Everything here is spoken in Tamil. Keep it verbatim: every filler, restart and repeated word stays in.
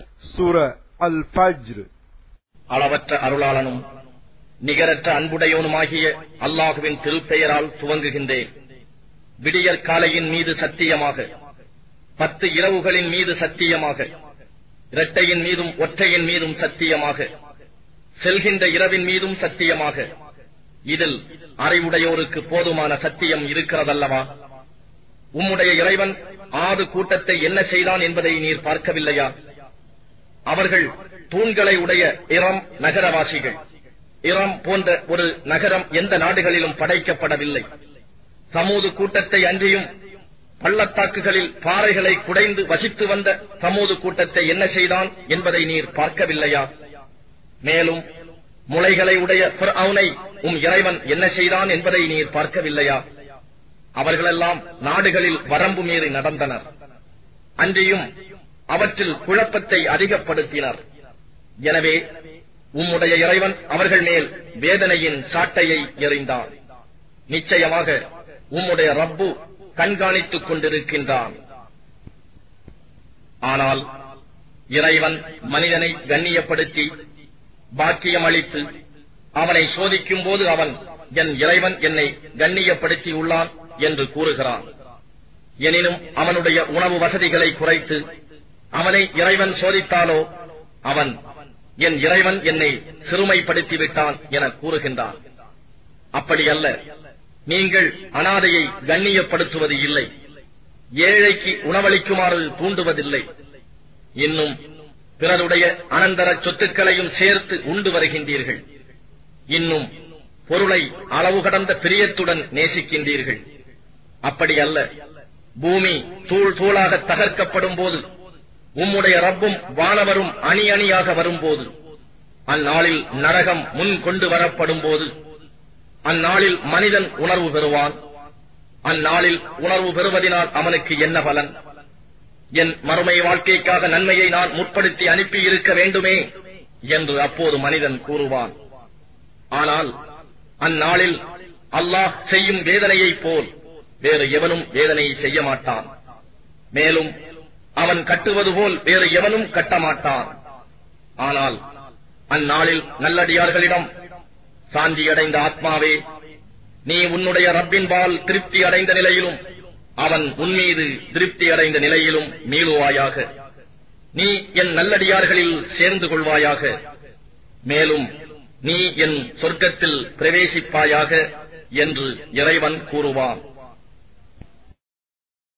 சூரா அல் ஃபஜ்ர். அளவற்ற அருளாளனும் நிகரற்ற அன்புடையோனுமாகிய அல்லாஹுவின் திருப்பெயரால் துவங்குகின்றேன். விடியற் காலையின் மீது சத்தியமாக, பத்து இரவுகளின் மீது சத்தியமாக, இரட்டையின் மீதும் ஒற்றையின் மீதும் சத்தியமாக, செல்கின்ற இரவின் மீதும் சத்தியமாக, இதில் அறிவுடையோருக்கு போதுமான சத்தியம் இருக்கிறதல்லவா? உம்முடைய இறைவன் ஆது கூட்டத்தை என்ன செய்தான் என்பதை நீர் பார்க்கவில்லையா? அவர்கள் தூண்களை உடைய இரம் நகரவாசிகள். இரம் போன்ற ஒரு நகரம் எந்த நாடுகளிலும் படைக்கப்படவில்லை. சமூது கூட்டத்தை அன்றியும் பள்ளத்தாக்குகளில் பாறைகளை குடைந்து வசித்து வந்த சமூது கூட்டத்தை என்ன செய்தான் என்பதை நீர் பார்க்கவில்லையா? மேலும் முளைகளை உடைய ஃபிர்அவுனை உம் இறைவன் என்ன செய்தான் என்பதை நீர் பார்க்கவில்லையா? அவர்களெல்லாம் நாடுகளில் வரம்பு மீறி நடந்தனர். அன்றியும் அவற்றில் குழப்பத்தை அதிகப்படுத்தினர். எனவே உம்முடைய இறைவன் அவர்கள் மேல் வேதனையின் சாட்டையை எறிந்தான். நிச்சயமாக உம்முடைய ரப்பு கண்காணித்துக் கொண்டிருக்கின்றான். ஆனால் இறைவன் மனிதனை கண்ணியப்படுத்தி பாக்கியம் அளித்து அவனை சோதிக்கும் போது அவன் என் இறைவன் என்னை கண்ணியப்படுத்தி உள்ளான் என்று கூறுகிறான். எனினும் அவனுடைய உணவு வசதிகளை குறைத்து அவனை இறைவன் சோதித்தாலோ அவன் என் இறைவன் என்னை சிறுமைப்படுத்திவிட்டான் என கூறுகின்றான். அப்படியல்ல, நீங்கள் அனாதையை கண்ணியப்படுத்துவது இல்லை, ஏழைக்கு உணவளிக்குமாறு தூண்டுவதில்லை, இன்னும் பிறருடைய அனந்தர சொத்துக்களையும் சேர்த்து உண்டு வருகின்றீர்கள், இன்னும் பொருளை அளவு கடந்த பிரியத்துடன் நேசிக்கின்றீர்கள். அப்படியல்ல, பூமி தூள் தூளாக தகர்க்கப்படும் போது உம்முடைய ரப்பும் வானவரும் அணி அணியாக வரும்போது, அந்நாளில் நரகம் முன் கொண்டு வரப்படும் போது, அந்நாளில் மனிதன் உணர்வு பெறுவான். அந்நாளில் உணர்வு பெறுவதனால் அவனுக்கு என்ன பலன்? என் மறுமை வாழ்க்கைக்காக நன்மையை நான் முற்படுத்தி அனுப்பி இருக்க வேண்டுமே என்று அப்போது மனிதன் கூறுவான். ஆனால் அந்நாளில் அல்லாஹ் செய்யும் வேதனையைப் போல் வேறு எவனும் வேதனை செய்ய மாட்டான். மேலும் அவன் கட்டுவது போல் வேறு எவனும் கட்டமாட்டான். ஆனால் அந்நாளில் நல்லடியார்களிடம், சாந்தியடைந்த ஆத்மாவே, நீ உன்னுடைய ரப்பின்பால் திருப்தி அடைந்த நிலையிலும் அவன் உன்மீது திருப்தி அடைந்த நிலையிலும் மீளுவாயாக. நீ என் நல்லடியார்களில் சேர்ந்து கொள்வாயாக. மேலும் நீ என் சொர்க்கத்தில் பிரவேசிப்பாயாக என்று இறைவன் கூறுவான்.